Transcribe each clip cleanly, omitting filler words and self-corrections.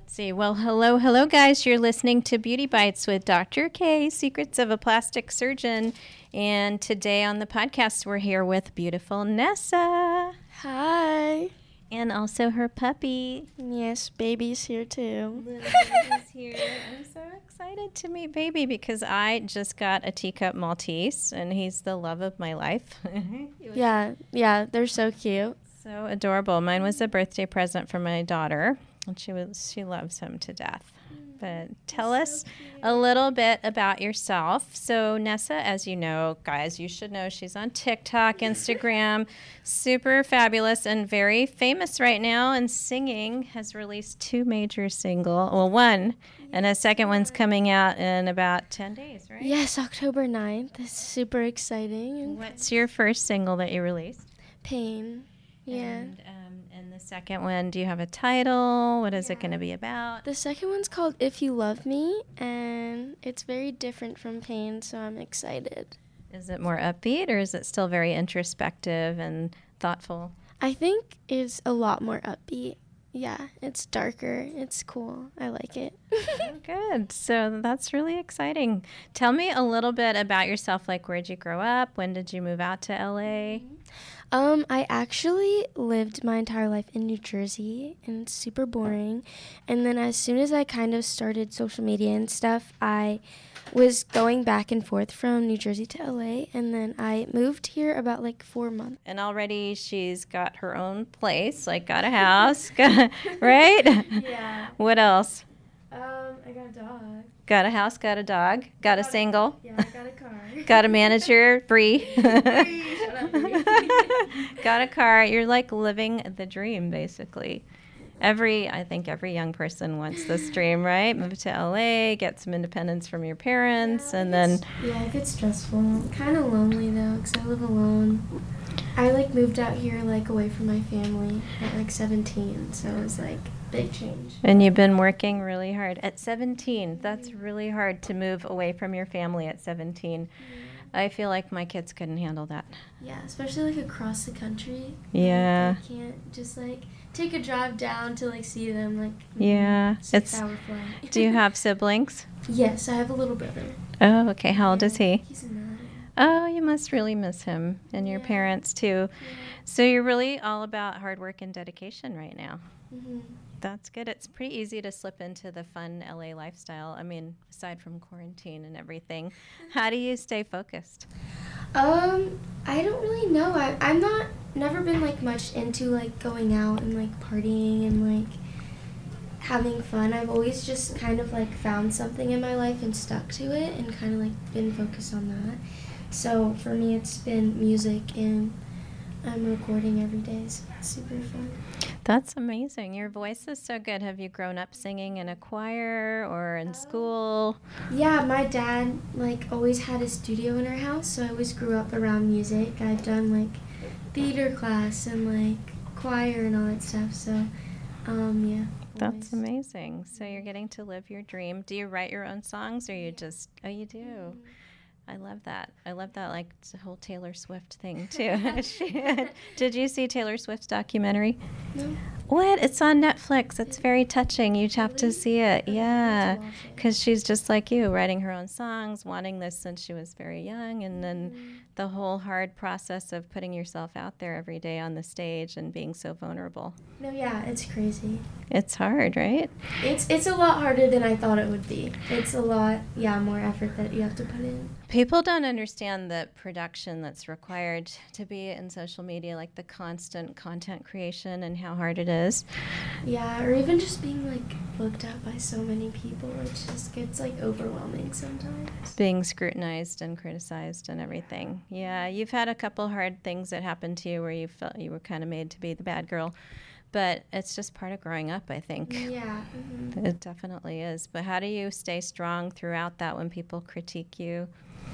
Let's see. Well, hello, guys. You're listening to Beauty Bites with Dr. K, Secrets of a Plastic Surgeon. And today on the podcast, we're here with beautiful Nessa. Hi. And also her puppy. Yes, baby's here too. Little baby's here. I'm so excited to meet baby because I just got a teacup Maltese, and he's the love of my life. Yeah, they're so cute. So adorable. Mine was a birthday present from my daughter, and she loves him to death. But tell us a little bit about yourself. So Nessa, as you know, guys, you should know she's on TikTok, Instagram, super fabulous and very famous right now, and singing, has released 2 major singles. Well, one, and a second one's coming out in about 10 days, right? Yes, October 9th. It's super exciting. What's your first single that you released? Pain. Yeah. And the second one, do you have a title? What is it going to be about? The second one's called If You Love Me, and it's very different from Pain, so I'm excited. Is it more upbeat, or is it still very introspective and thoughtful? I think it's a lot more upbeat. Yeah, it's darker. It's cool. I like it. Oh, good. So that's really exciting. Tell me a little bit about yourself. Like, where'd you grow up? When did you move out to LA? I actually lived my entire life in New Jersey, and it's super boring. And then as soon as I kind of started social media and stuff, I was going back and forth from New Jersey to LA, and then I moved here about 4 months. And already she's got her own place, got a house, right? Yeah. What else? I got a dog. Got a house, got a dog, got a single. Yeah, I got a car. Got a manager, Bree. Shut up, Bree. Got a car. You're living the dream, basically. I think every young person wants this dream, right? Move to LA, get some independence from your parents, and then... Yeah, it gets stressful. Kind of lonely, though, because I live alone. I, moved out here, away from my family at, 17, so it was, big change. And you've been working really hard. At 17, that's really hard to move away from your family at 17. I feel like my kids couldn't handle that. Yeah, especially across the country. Yeah. I can't just take a drive down to see them yeah. 6-hour flight. Do you have siblings? Yes, I have a little brother. Oh, okay. How old is he? He's 9. Oh, you must really miss him and your parents too. Yeah. So you're really all about hard work and dedication right now. Mm-hmm. That's good. It's pretty easy to slip into the fun LA lifestyle. I mean, aside from quarantine and everything, how do you stay focused? I don't really know. I'm never been much into going out and partying and having fun. I've always just kind of found something in my life and stuck to it and kind of been focused on that. So for me, it's been music, and I'm recording every day, so it's super fun. That's amazing. Your voice is so good. Have you grown up singing in a choir or in school? Yeah, my dad always had a studio in our house, so I always grew up around music. I've done theater class and choir and all that stuff. So, yeah. That's amazing. So you're getting to live your dream. Do you write your own songs, or you just? Oh, you do. Mm-hmm. I love that. It's the whole Taylor Swift thing, too. Did you see Taylor Swift's documentary? No. What? It's on Netflix. It's very touching. You have to see it. Yeah. Because she's just like you, writing her own songs, wanting this since she was very young, and then the whole hard process of putting yourself out there every day on the stage and being so vulnerable. No, yeah, it's crazy. It's hard, right? It's a lot harder than I thought it would be. It's a lot, more effort that you have to put in. People don't understand the production that's required to be in social media, the constant content creation and how hard it is. Yeah, or even just being looked at by so many people, it just gets overwhelming sometimes. Being scrutinized and criticized and everything. Yeah, you've had a couple hard things that happened to you where you felt you were kind of made to be the bad girl. But it's just part of growing up, I think. Yeah. Mm-hmm. It definitely is. But how do you stay strong throughout that when people critique you?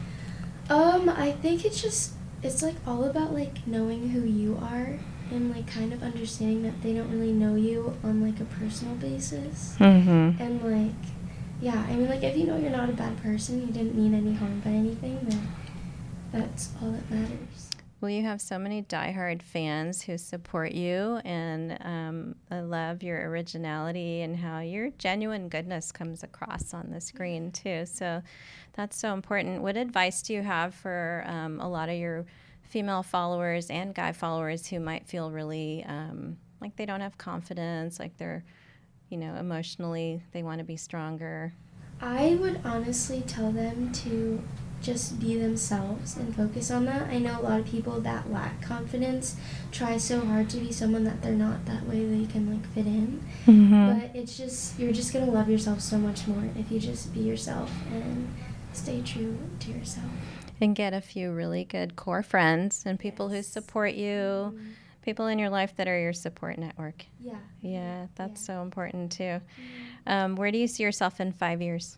I think it's all about knowing who you are and kind of understanding that they don't really know you on a personal basis. Mm-hmm. And yeah, I mean if you know you're not a bad person, you didn't mean any harm by anything, then that's all that matters. Well, you have so many diehard fans who support you, and I love your originality and how your genuine goodness comes across on the screen, too. So that's so important. What advice do you have for a lot of your female followers and guy followers who might feel really like they don't have confidence, like they're, emotionally, they want to be stronger? I would honestly tell them to just be themselves and focus on that. I know a lot of people that lack confidence try so hard to be someone that they're not, that way they can like fit in. But it's just, you're just gonna love yourself so much more if you just be yourself and stay true to yourself. And get a few really good core friends and people who support you, people in your life that are your support network. Yeah, that's so important too. Where do you see yourself in 5 years?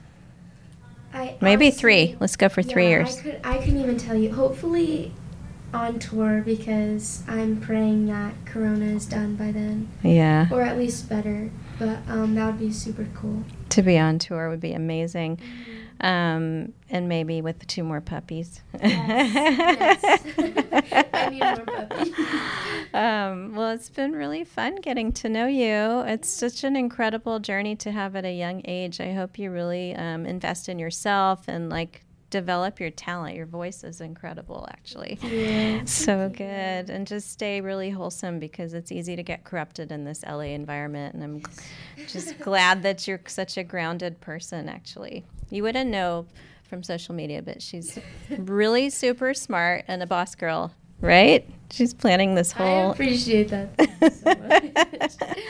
Maybe honestly, 3. Let's go for 3 years. I couldn't even tell you. Hopefully on tour, because I'm praying that Corona is done by then. Yeah. Or at least better. But that would be super cool. To be on tour would be amazing. And maybe with 2 more puppies. Yes. I need more puppies. Well, it's been really fun getting to know you. It's such an incredible journey to have at a young age. I hope you really invest in yourself and develop your talent. Your voice is incredible, actually. Yeah. So good. And just stay really wholesome, because it's easy to get corrupted in this LA environment. And I'm just glad that you're such a grounded person, actually. You wouldn't know from social media, but she's really super smart and a boss girl, right? She's planning this whole... I appreciate that. Thank you so much.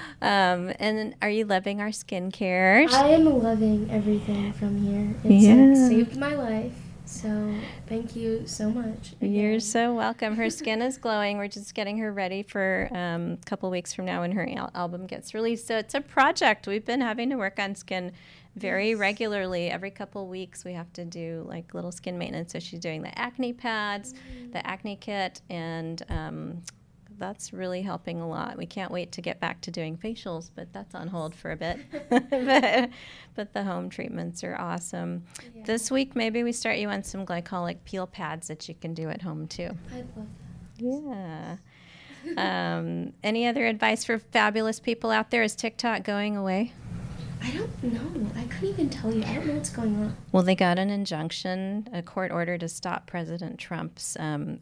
And are you loving our skincare? I am loving everything from here. It's saved my life. So thank you so much. Again. You're so welcome. Her skin is glowing. We're just getting her ready for a couple weeks from now when her album gets released. So it's a project. We've been having to work on skin very regularly. Every couple weeks we have to do little skin maintenance. So she's doing the acne pads, the acne kit, and that's really helping a lot. We can't wait to get back to doing facials, but that's on hold for a bit. but the home treatments are awesome. Yeah. This week, maybe we start you on some glycolic peel pads that you can do at home, too. I'd love that. Yeah. Any other advice for fabulous people out there? Is TikTok going away? I don't know. I couldn't even tell you. I don't know what's going on. Well, they got an injunction, a court order to stop President Trump's,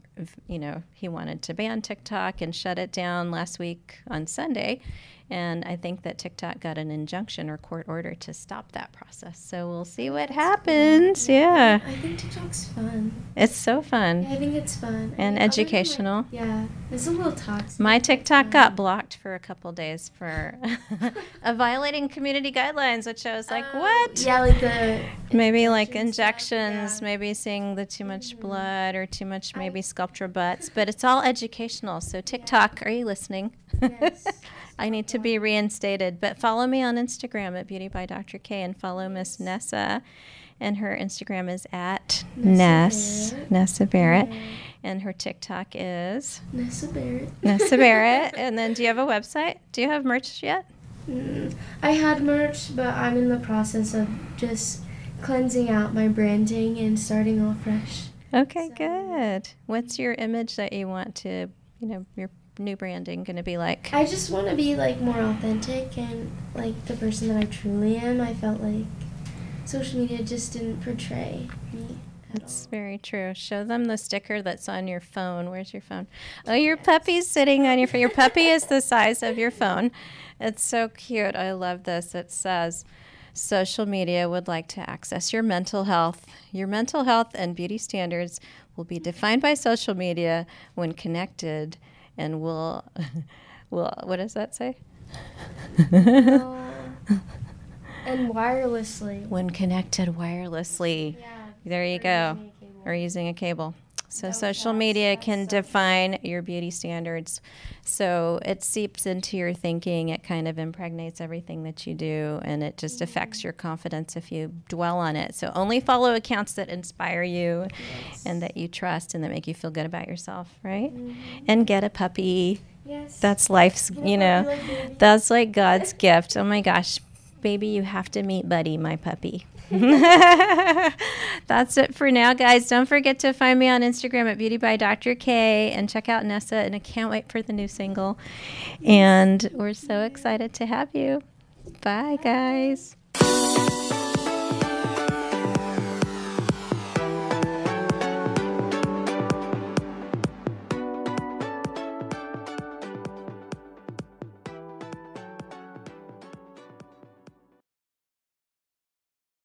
he wanted to ban TikTok and shut it down last week on Sunday. And I think that TikTok got an injunction or court order to stop that process. So we'll see what happens. Cool. Yeah. I think TikTok's fun. It's so fun. Yeah, I think it's fun. And educational. It's a little toxic. My TikTok got blocked for a couple days for violating community guidelines, which I was like, what? Yeah, maybe injections, maybe seeing the too much blood or too much maybe sculpture butts. But it's all educational. So TikTok, are you listening? Yes. I need to be reinstated. But follow me on Instagram at Beauty by Dr. K, and follow Miss Nessa. And her Instagram is at Nessa Barrett. And her TikTok is Nessa Barrett. Nessa Barrett. And then do you have a website? Do you have merch yet? I had merch, but I'm in the process of just cleansing out my branding and starting all fresh. Okay, good. What's your image that you want to, your new branding going to be like? I just want to be more authentic and the person that I truly am. I felt like social media just didn't portray me at That's all. very true. Show them the sticker that's on your phone. Where's your phone? Oh, your puppy's sitting on your phone. Your puppy is the size of your phone. It's so cute. I love this. It says, social media would like to access your mental health. Your mental health and beauty standards will be defined by social media when connected, and will what does that say? And wirelessly. When connected wirelessly. Yeah. There you go. Or using a cable. So social media can define your beauty standards. So it seeps into your thinking. It kind of impregnates everything that you do, and it just affects your confidence if you dwell on it. So only follow accounts that inspire you and that you trust and that make you feel good about yourself, right? And get a puppy. Yes. That's life's, that's like God's gift. Oh my gosh. baby, you have to meet Buddy, my puppy. That's it for now, guys. Don't forget to find me on Instagram at Beauty by Dr. K and check out Nessa. And I can't wait for the new single. And we're so excited to have you. Bye, guys.